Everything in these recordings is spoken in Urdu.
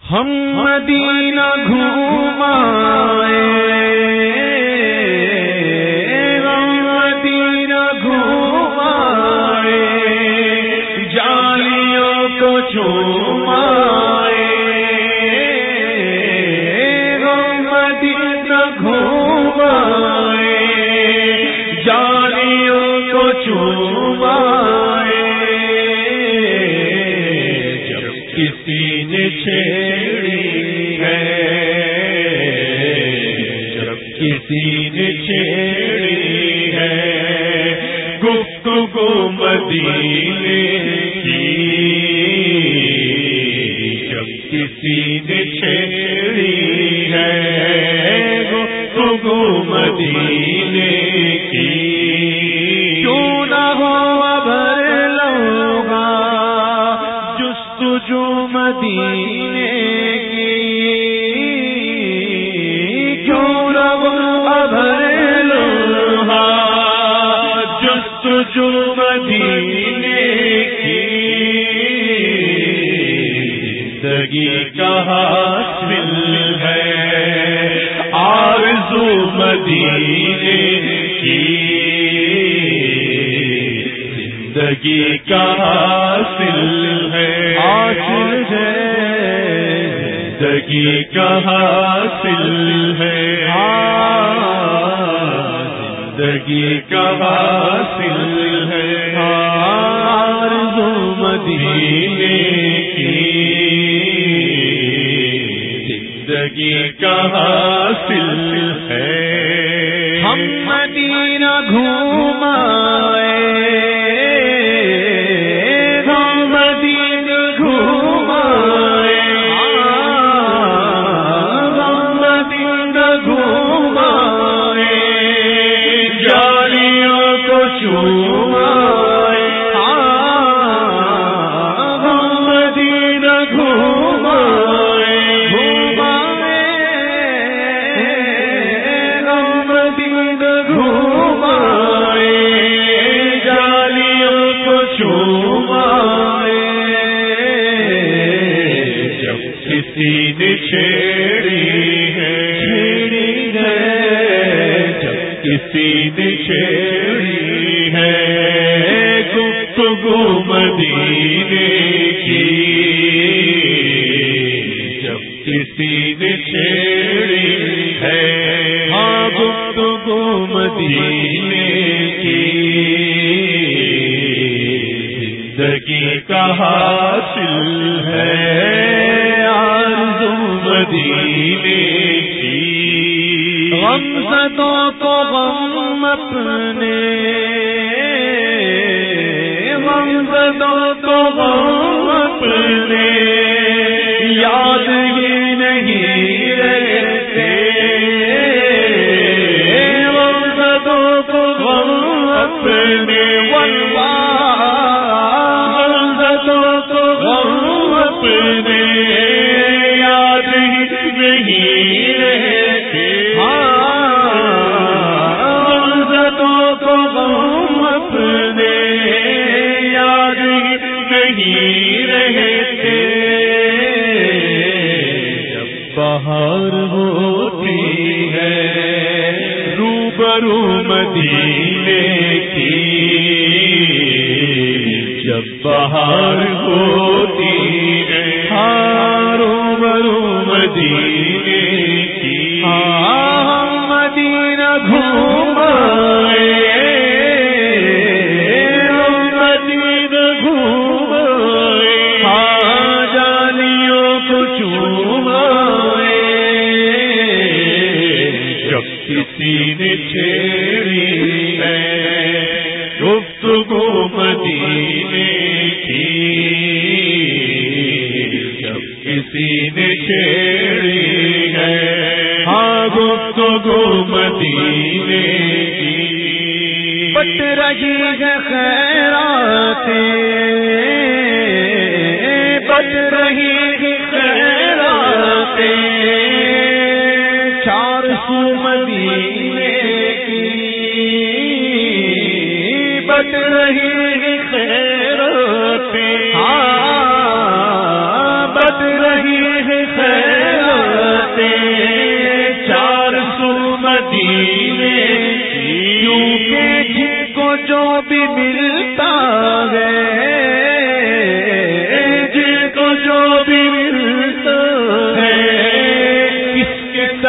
ہم مدینہ گھومائے ہم مدینہ گھومائے جالیوں کو چومائے ہم مدینہ گھومائے جالیوں کو چومائے جب کسی نے چھیڑی ہے جب کسی نے چھیڑی ہے گفتگو مدینے کی جب کسی نے چھیڑی ہے گفتگو مدینے کی کیوں نہ ہو ابھر لوگا جستجو مدینے کی کیوں نہ ہو ابھر لوگا جستجو مدینے کی زندگی کا حاصل ہے آرزو مدینے کی زندگی کا حاصل ہے زندگی کا حاصل ہے زندگی کا حاصل ہے آرزو مدینے کی زندگی کا حاصل ہے ہم مدینہ گھومائے ہم مدینہ گھومائے ہم مدینہ گھومائے جالیوں کو چومائے ہم مدینہ گھومائے کسی نے چھیڑی ہے جب کسی نے چھیڑی ہے گفتگو مدینے کی جب کسی نے چھیڑی ہے گفتگو مدینے کی زندگی کا حاصل ہے مدینے کی غمزدوں کو غم اپنے غمزدوں کو غم اپنے یاد ہی نہیں رہتے غمزدوں کو غم اپنے غمزدوں کو غم اپنے نہیں رہتے غمزدوں کو غم اپنے یاد نہیں رہتے جب بہار ہوتی ہے روبرو مدینے کی جب بہار ہوتی ہے روبرو مدینے کی ہم مدینہ گھومائے ہم مدینہ گھومائے جالیوں کو چومائے جب کسی نے چھیڑی ہے گفتگو مدینے کی جب کسی نے چھیڑی ہے گفتگو مدینے کی بٹ رہی ہے خیراتیں بٹ رہی ہے خیراتیں چار سو مدینے کی بٹ رہی ہے خیراتیں بٹ رہی ہے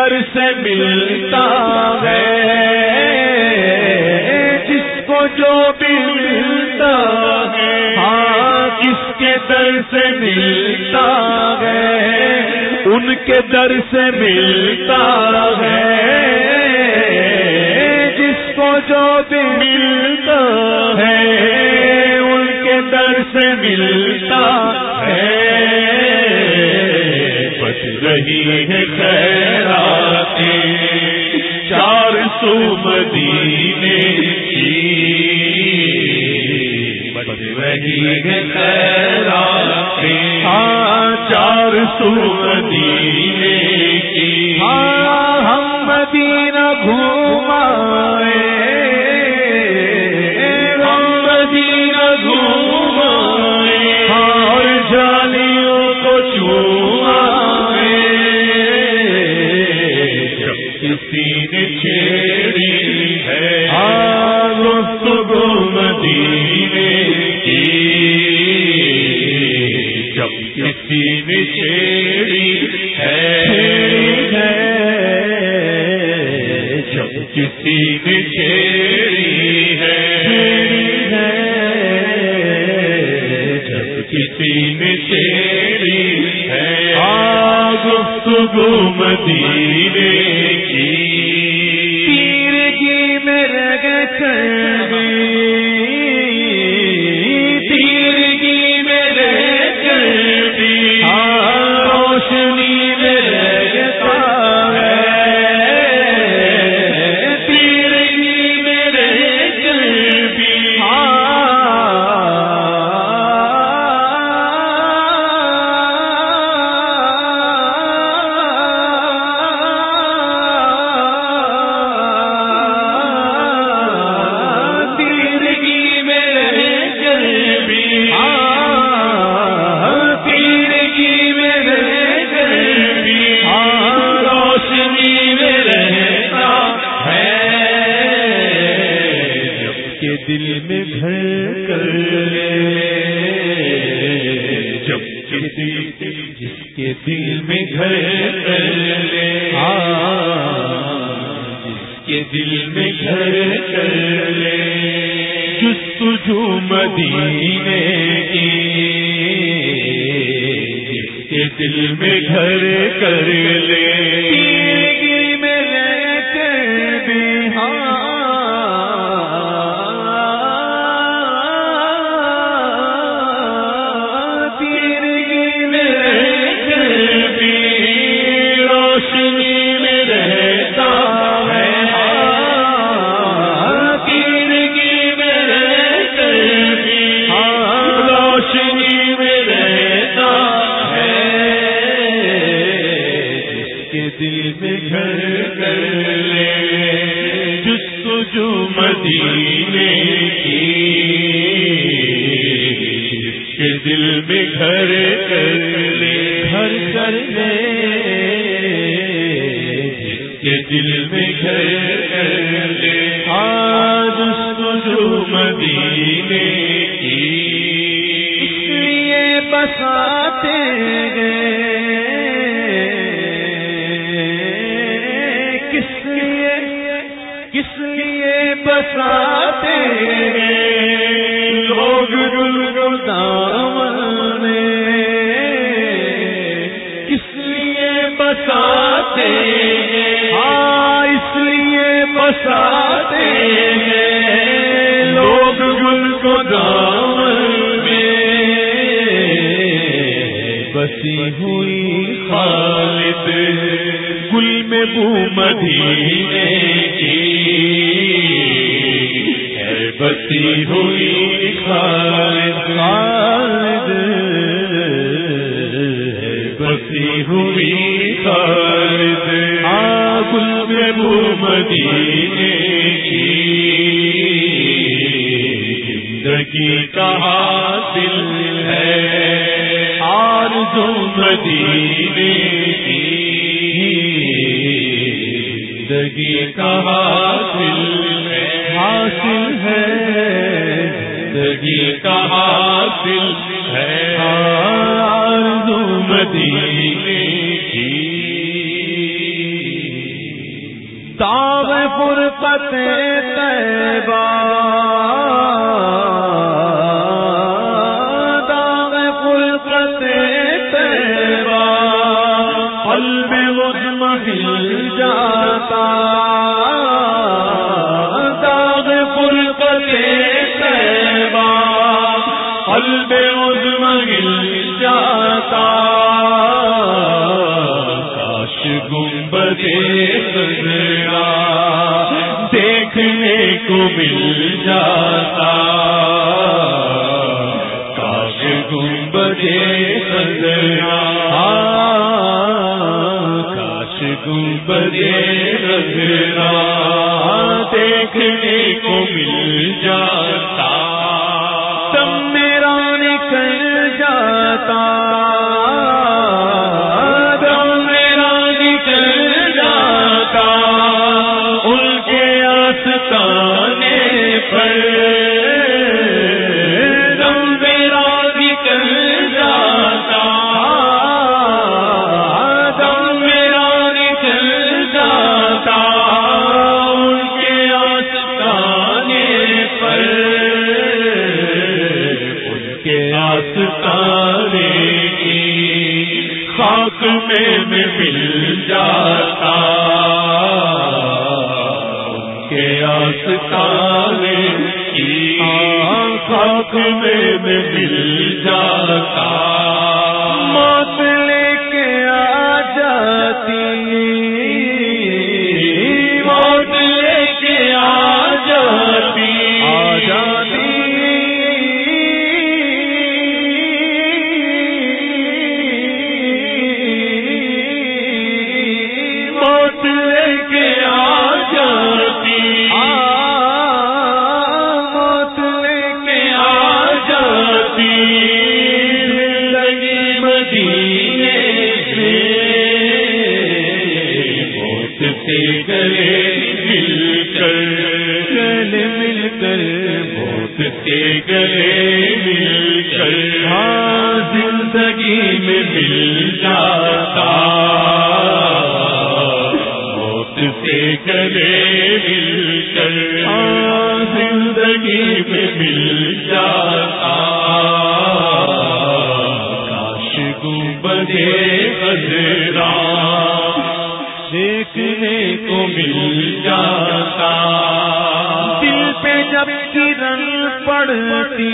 در سے ملتا ہے، جس کو جو بھی ملتا ہے، ہاں جس کے در سے ملتا ہے ان کے در سے ملتا ہے، جس کو جو بھی ملتا ہے ان کے در سے ملتا ہے، بچ رہی ہے خیراتیں چار سو مدینے کی، بچ رہی ہے خیراتیں ہاں چار سو مدینے کی، ہاں ہم مدینہ گھومائے، ہم مدینہ گھومائے، اور جالیوں کو چھوائے، جب کسی نے چھیڑی ہے گفتگو مدینے کی، جب کسی نے چھیڑی ہے، جب کسی نے چھیڑی ہے، جب کسی نے چھیڑی ہے گفتگو مدینے کی، تیرگی میں رگ چڑھی، تیرگی میں رگ چڑھی، روشنی میں رگتا ہے، تیرگی میں رگ چڑھی، دل میں گھر کر لے، جب کسی جس کے دل میں گھر کر لے، جس کے دل میں گھر کر لے، جستجو مدینے کی، جس کے دل میں گھر کر لے، تیرگی میں رہ کر بھی مدینے کی، جس کے دل میں گھر کر لے، گھر کر لے، جس کے دل میں گھر کر لے، آج جو مدینے کی، اس لیے بساتے گئے، کس لیے بساتے لوگ گل کو دامن میں، کس لیے بساتے اس لیے بساتے لوگ گل کو دامن میں، بسی ہوئی خالد گل میں بو مدینے کی، بسی ہوئی خالد بسی ہوئی خالد گل میں بو مدینے کی، زندگی کا حاصل ہے آرزو مدینے کی، زندگی کا حاصل ہے زندگی کا حاصل ہے آرزو مدینے کی۔ طیبہ داغ خلقت طیبہ قلب مطمئن جاتا داغ خلقت طیبہ قلب مطمئن جاتا کاش گنبد خضرا دیکھنے کو مل جاتا کاش گنبد خضرا کاش گنبد خضرا دیکھنے کو مل جاتا دم میرا نکل جاتا خاک میں مل جاتا ان کے آستانے کی خاک میں مل جاتا موت لے کے آ جاتی موت لے کے آ جاتی زندگی میں مل جاتا موت سے گلے مل کر زندگی میں مل جاتا کاش گنبد خضرا دیکھنے کو مل جاتا دل پہ جب کرن پڑتی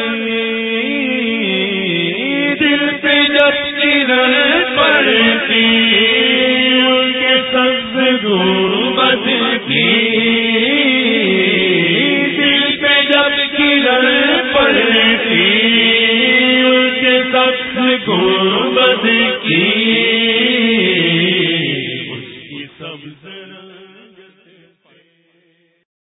دل پہ جب کرن پڑتی ان کے سبز گنبد کی دل پہ جب کرن پڑتی ان کے سبز گنبد کی